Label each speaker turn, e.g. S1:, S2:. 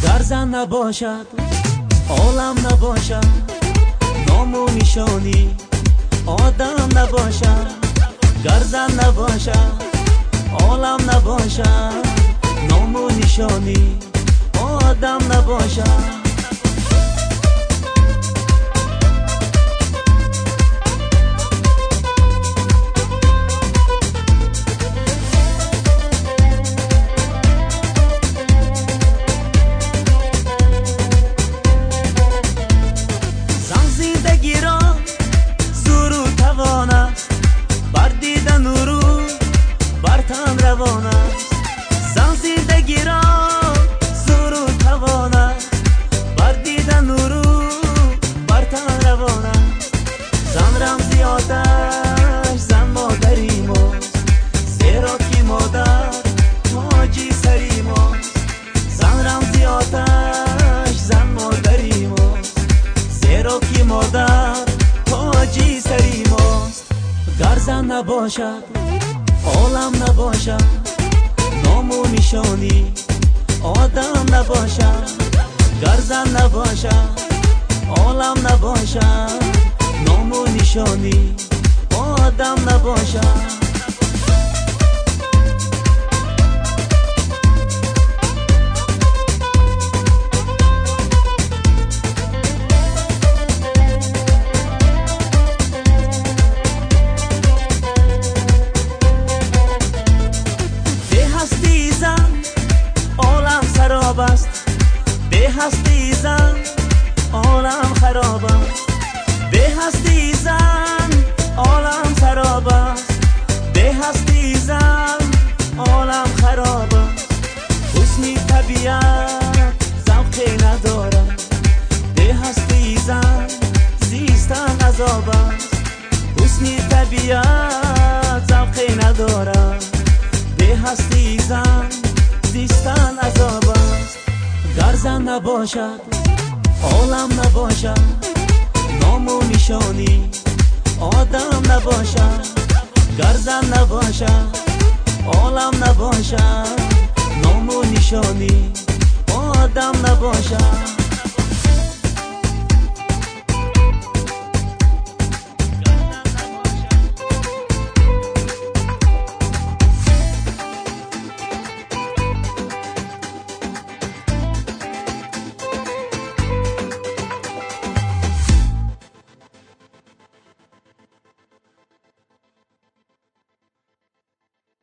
S1: گر زن نباشد عالم نباشد، نام و نشانی آدم نباشد. گر زن نباشد عالم نباشد، نام و نشانی آدم نباشد. زن زندگی را زور و توان است، بر دیدن نور بر تن روان است. زن رمزی آتش، زن مادری ماست، زیرا که مادر تاجی سری ماست. زن رمزی آتش، زن مادری ماست، زیرا که مادر تاجی سری ماست. گر زن نباشد عالم نباشد، نام و نشانی آدم نباشد. گر زن نباشد عالم نباشد، نام و نشانی آدم نباشد. به هستی زن عالم خراب است، به هستی زن عالم خراب است، به هستی زن عالم خراب است. حسن طبیعت ذوقی ندارد، به هستی زن زیستن عذاب است. حسن طبیعت ذوقی ندارد، به هستی زن زیستن عذاب است. گر زن نباشد عالم نباشد، نام و نشانی آدم نباشد. گر زن نباشد عالم نباشد، نام و نشانی آدم نباشد.